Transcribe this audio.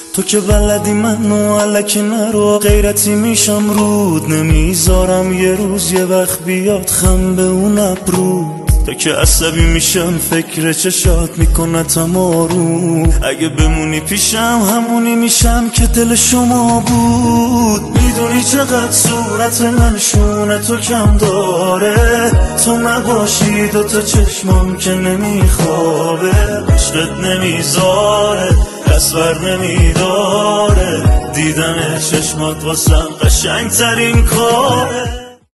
تو که بلدی منو علکی نرو، غیرتی میشم رود نمیذارم یه روز یه وقت بیاد خم به اون ابرود. تا که عصبی میشم فکر چشات میکنتم آروم، اگه بمونی پیشم همونی میشم که دل شما بود. میدونی چقدر صورت من شونه تو کم داره، تو نباشی دوتا چشمام که نمیخوابه، عشقت نمیذاره دستور نمیداره، دیدن چشمات واسم قشنگ ترین کاره.